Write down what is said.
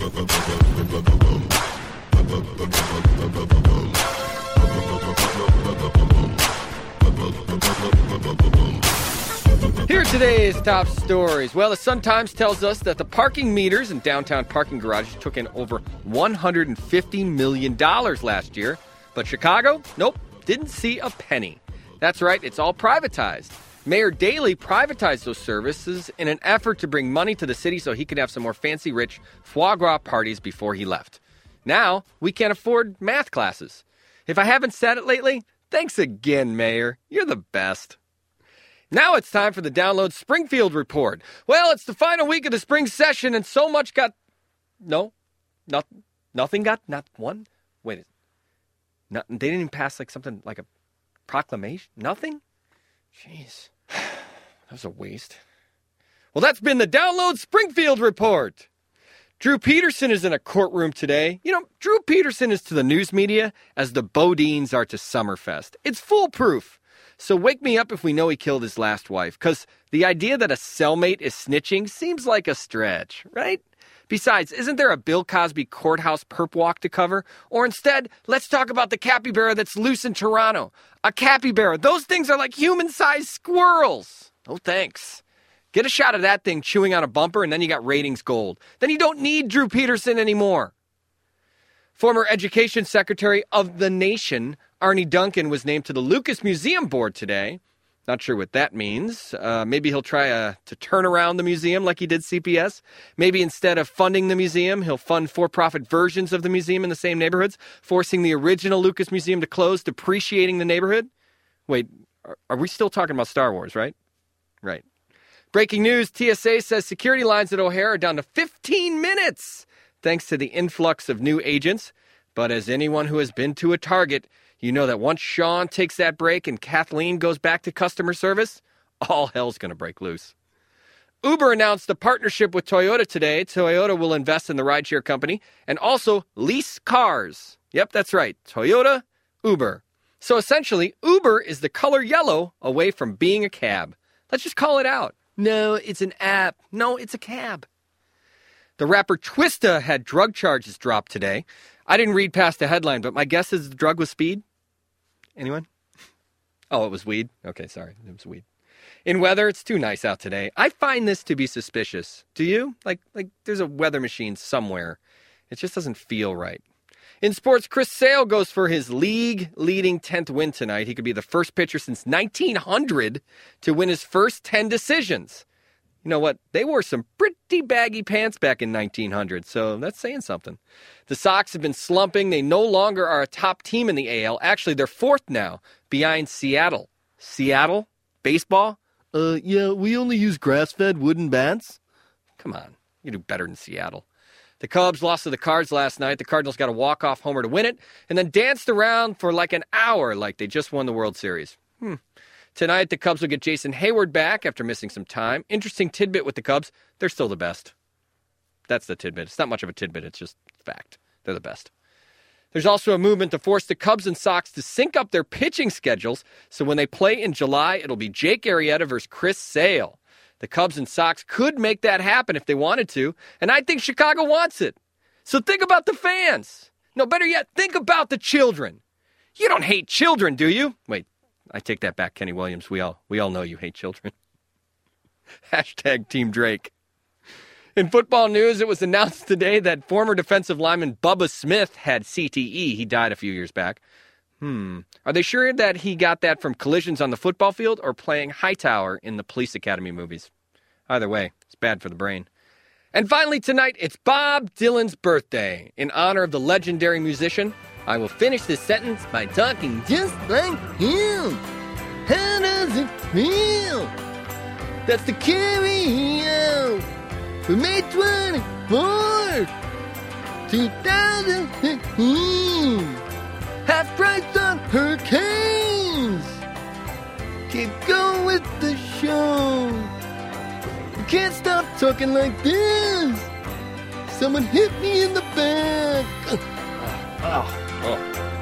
Here are today's top stories. Well, the Sun-Times tells us that the parking meters in downtown parking garages took in over $150 million last year. But Chicago, nope, didn't see a penny. That's right, it's all privatized. Mayor Daley privatized those services in an effort to bring money to the city so he could have some more fancy, rich foie gras parties before he left. Now, we can't afford math classes. If I haven't said it lately, thanks again, Mayor. You're the best. Now it's time for the Download Springfield Report. Well, it's the final week of the spring session, and so much got... Nothing got... Not one? Wait. They didn't even pass something like a proclamation? Nothing? Jeez. That was a waste. Well, that's been the Download Springfield Report. Drew Peterson is in a courtroom today. You know, Drew Peterson is to the news media as the Bodines are to Summerfest. It's foolproof. So wake me up if we know he killed his last wife, because the idea that a cellmate is snitching seems like a stretch, right? Besides, isn't there a Bill Cosby courthouse perp walk to cover? Or instead, let's talk about the capybara that's loose in Toronto. A capybara. Those things are like human-sized squirrels. No thanks. Get a shot of that thing chewing on a bumper and then you got ratings gold. Then you don't need Drew Peterson anymore. Former Education Secretary of the Nation, Arnie Duncan, was named to the Lucas Museum Board today. Not sure what that means. Maybe he'll try to turn around the museum like he did CPS. Maybe instead of funding the museum, he'll fund for-profit versions of the museum in the same neighborhoods, forcing the original Lucas Museum to close, depreciating the neighborhood. Wait, are we still talking about Star Wars, right? Right. Breaking news, TSA says security lines at O'Hare are down to 15 minutes, thanks to the influx of new agents. But as anyone who has been to a Target, you know that once Sean takes that break and Kathleen goes back to customer service, all hell's going to break loose. Uber announced a partnership with Toyota today. Toyota will invest in the rideshare company and also lease cars. Yep, that's right. Toyota, Uber. So essentially, Uber is the color yellow away from being a cab. Let's just call it out. No, it's an app. No, it's a cab. The rapper Twista had drug charges dropped today. I didn't read past the headline, but my guess is the drug was speed. Anyone? Oh, it was weed? Okay, sorry. It was weed. In weather, it's too nice out today. I find this to be suspicious. Do you? Like there's a weather machine somewhere. It just doesn't feel right. In sports, Chris Sale goes for his league-leading 10th win tonight. He could be the first pitcher since 1900 to win his first 10 decisions. You know what? They wore some pretty baggy pants back in 1900, so that's saying something. The Sox have been slumping. They no longer are a top team in the AL. Actually, they're fourth now, behind Seattle. Seattle? Baseball? Yeah, we only use grass-fed wooden bats. Come on, you do better than Seattle. The Cubs lost to the Cards last night. The Cardinals got a walk-off homer to win it, and then danced around for like an hour like they just won the World Series. Tonight, the Cubs will get Jason Hayward back after missing some time. Interesting tidbit with the Cubs, they're still the best. That's the tidbit. It's not much of a tidbit, it's just fact. They're the best. There's also a movement to force the Cubs and Sox to sync up their pitching schedules, so when they play in July, it'll be Jake Arrieta versus Chris Sale. The Cubs and Sox could make that happen if they wanted to, and I think Chicago wants it. So think about the fans. No, better yet, think about the children. You don't hate children, do you? Wait. I take that back, Kenny Williams. We all know you hate children. Hashtag Team Drake. In football news, it was announced today that former defensive lineman Bubba Smith had CTE. He died a few years back. Are they sure that he got that from collisions on the football field or playing Hightower in the Police Academy movies? Either way, it's bad for the brain. And finally tonight, it's Bob Dylan's birthday. In honor of the legendary musician, I will finish this sentence by talking just like him. How does it feel? That's the carry out for May 24th, 2015. Half price on hurricanes. Keep going with the show. You can't stop talking like this. Someone hit me in the back. Oh.